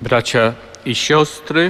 Bracia i siostry,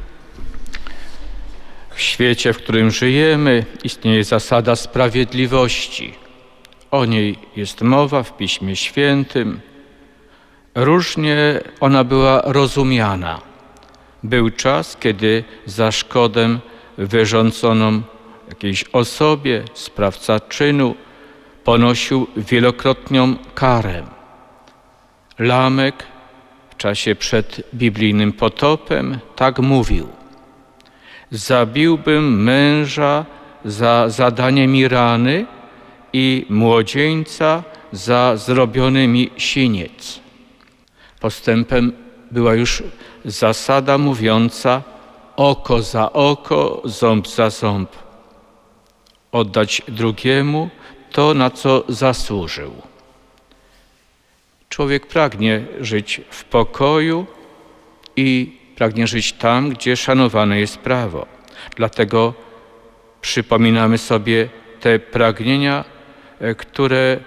w świecie, w którym żyjemy, istnieje zasada sprawiedliwości. O niej jest mowa w Piśmie Świętym. Różnie ona była rozumiana. Był czas, kiedy za szkodę wyrządzoną jakiejś osobie sprawca czynu ponosił wielokrotnią karę. Lamek w czasie przed biblijnym potopem tak mówił: zabiłbym męża za zadanie mi rany i młodzieńca za zrobiony mi siniec. Postępem była już zasada mówiąca: oko za oko, ząb za ząb. Oddać drugiemu to, na co zasłużył. Człowiek pragnie żyć w pokoju i pragnie żyć tam, gdzie szanowane jest prawo. Dlatego przypominamy sobie te pragnienia, które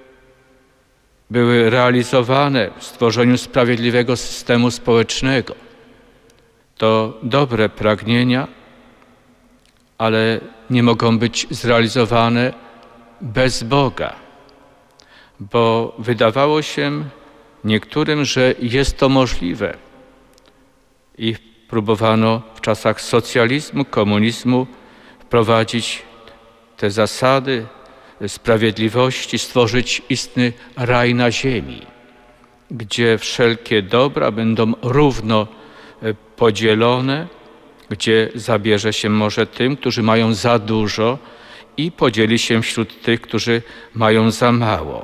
były realizowane w stworzeniu sprawiedliwego systemu społecznego. To dobre pragnienia, ale nie mogą być zrealizowane bez Boga, bo wydawało się niektórym, że jest to możliwe i próbowano w czasach socjalizmu, komunizmu wprowadzić te zasady sprawiedliwości, stworzyć istny raj na ziemi, gdzie wszelkie dobra będą równo podzielone, gdzie zabierze się może tym, którzy mają za dużo i podzieli się wśród tych, którzy mają za mało.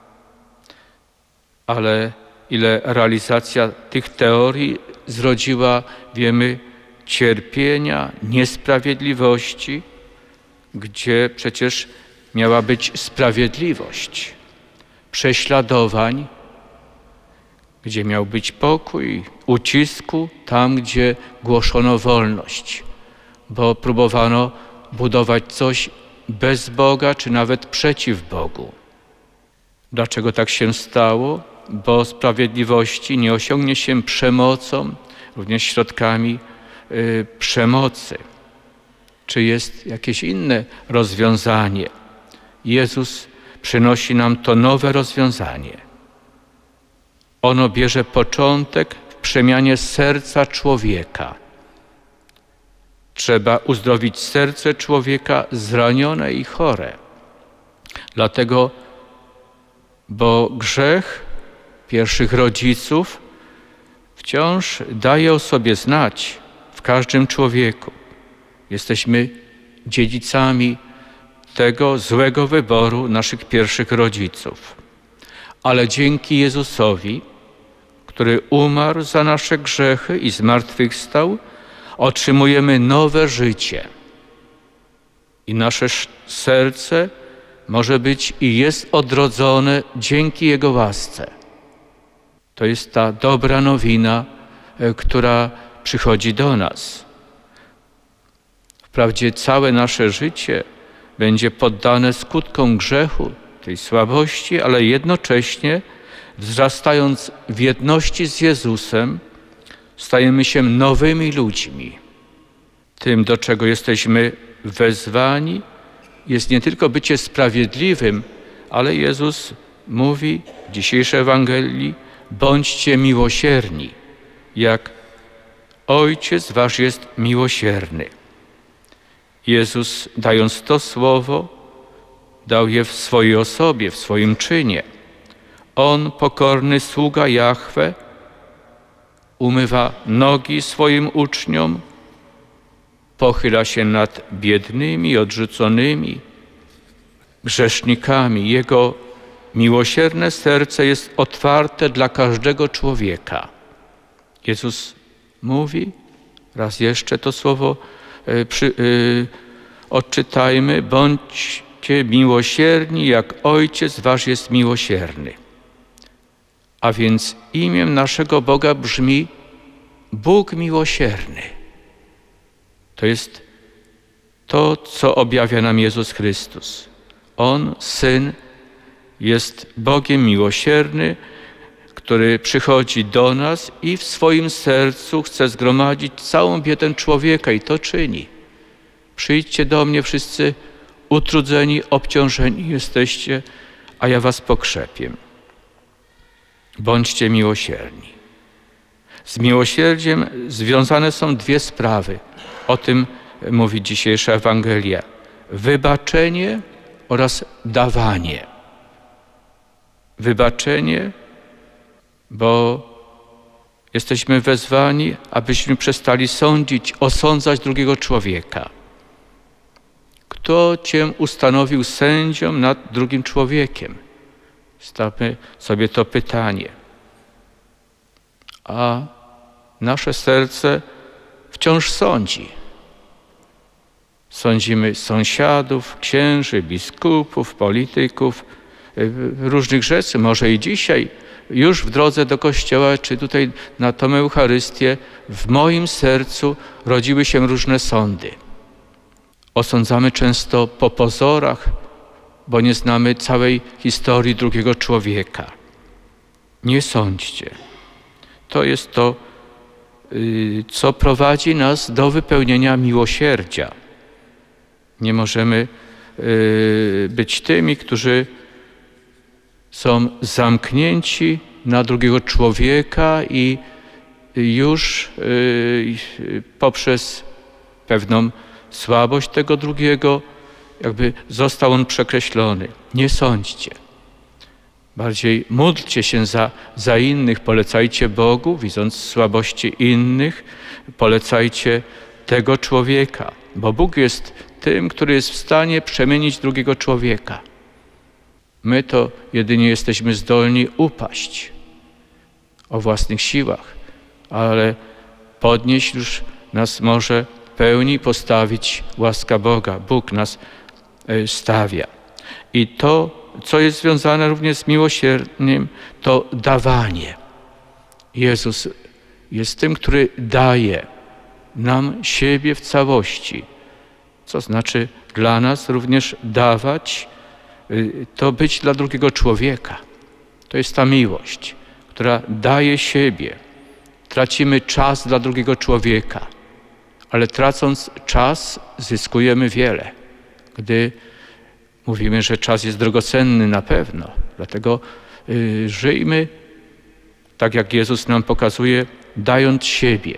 Ale ile realizacja tych teorii zrodziła, wiemy, cierpienia, niesprawiedliwości, gdzie przecież miała być sprawiedliwość, prześladowań, gdzie miał być pokój, ucisku, tam, gdzie głoszono wolność, bo próbowano budować coś bez Boga, czy nawet przeciw Bogu. Dlaczego tak się stało? Bo sprawiedliwości nie osiągnie się przemocą, również środkami przemocy. Czy jest jakieś inne rozwiązanie? Jezus przynosi nam to nowe rozwiązanie. Ono bierze początek w przemianie serca człowieka. Trzeba uzdrowić serce człowieka zranione i chore. Dlatego, bo grzech pierwszych rodziców wciąż daje o sobie znać w każdym człowieku. Jesteśmy dziedzicami tego złego wyboru naszych pierwszych rodziców. Ale dzięki Jezusowi, który umarł za nasze grzechy i zmartwychwstał, otrzymujemy nowe życie. I nasze serce może być i jest odrodzone dzięki Jego łasce. To jest ta dobra nowina, która przychodzi do nas. Wprawdzie całe nasze życie będzie poddane skutkom grzechu, tej słabości, ale jednocześnie wzrastając w jedności z Jezusem, stajemy się nowymi ludźmi. Tym, do czego jesteśmy wezwani, jest nie tylko bycie sprawiedliwym, ale Jezus mówi w dzisiejszej Ewangelii: bądźcie miłosierni, jak Ojciec wasz jest miłosierny. Jezus, dając to słowo, dał je w swojej osobie, w swoim czynie. On, pokorny sługa Jahwe, umywa nogi swoim uczniom, pochyla się nad biednymi, odrzuconymi, grzesznikami. Jego miłosierne serce jest otwarte dla każdego człowieka. Jezus mówi, raz jeszcze to słowo odczytajmy: bądźcie miłosierni, jak Ojciec wasz jest miłosierny. A więc imię naszego Boga brzmi Bóg miłosierny. To jest to, co objawia nam Jezus Chrystus. On, Syn, jest Bogiem miłosierny, który przychodzi do nas i w swoim sercu chce zgromadzić całą biedę człowieka i to czyni. Przyjdźcie do mnie wszyscy utrudzeni, obciążeni jesteście, a ja was pokrzepię. Bądźcie miłosierni. Z miłosierdziem związane są dwie sprawy. O tym mówi dzisiejsza Ewangelia. Wybaczenie oraz dawanie. Wybaczenie, bo jesteśmy wezwani, abyśmy przestali sądzić, osądzać drugiego człowieka. Kto cię ustanowił sędzią nad drugim człowiekiem? Stawmy sobie to pytanie. A nasze serce wciąż sądzi. Sądzimy sąsiadów, księży, biskupów, polityków, różnych rzeczy. Może i dzisiaj, już w drodze do kościoła, czy tutaj na tą Eucharystię, w moim sercu rodziły się różne sądy. Osądzamy często po pozorach, bo nie znamy całej historii drugiego człowieka. Nie sądźcie. To jest to, co prowadzi nas do wypełnienia miłosierdzia. Nie możemy być tymi, którzy są zamknięci na drugiego człowieka i już poprzez pewną słabość tego drugiego jakby został on przekreślony. Nie sądźcie. Bardziej módlcie się za innych, polecajcie Bogu, widząc słabości innych, polecajcie tego człowieka, bo Bóg jest tym, który jest w stanie przemienić drugiego człowieka. My to jedynie jesteśmy zdolni upaść o własnych siłach, ale podnieść już nas może w pełni postawić łaska Boga. Bóg nas stawia. I to, co jest związane również z miłosierdziem, to dawanie. Jezus jest tym, który daje nam siebie w całości. Co znaczy dla nas również dawać, to być dla drugiego człowieka. To jest ta miłość, która daje siebie. Tracimy czas dla drugiego człowieka, ale tracąc czas zyskujemy wiele. Gdy mówimy, że czas jest drogocenny na pewno, dlatego żyjmy tak, jak Jezus nam pokazuje, dając siebie.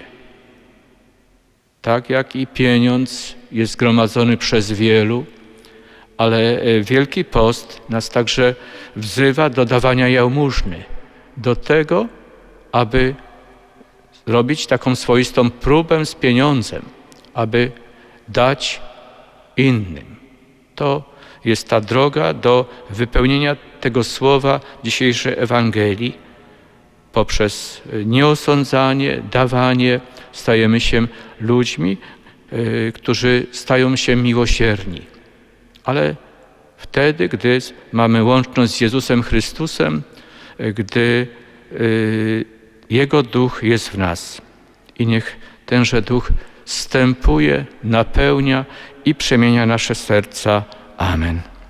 Tak jak i pieniądz jest zgromadzony przez wielu, ale Wielki Post nas także wzywa do dawania jałmużny, do tego, aby robić taką swoistą próbę z pieniądzem, aby dać innym. To jest ta droga do wypełnienia tego słowa dzisiejszej Ewangelii. Poprzez nieosądzanie, dawanie stajemy się ludźmi, którzy stają się miłosierni. Ale wtedy, gdy mamy łączność z Jezusem Chrystusem, gdy Jego Duch jest w nas. I niech tenże Duch zstępuje, napełnia i przemienia nasze serca. Amen.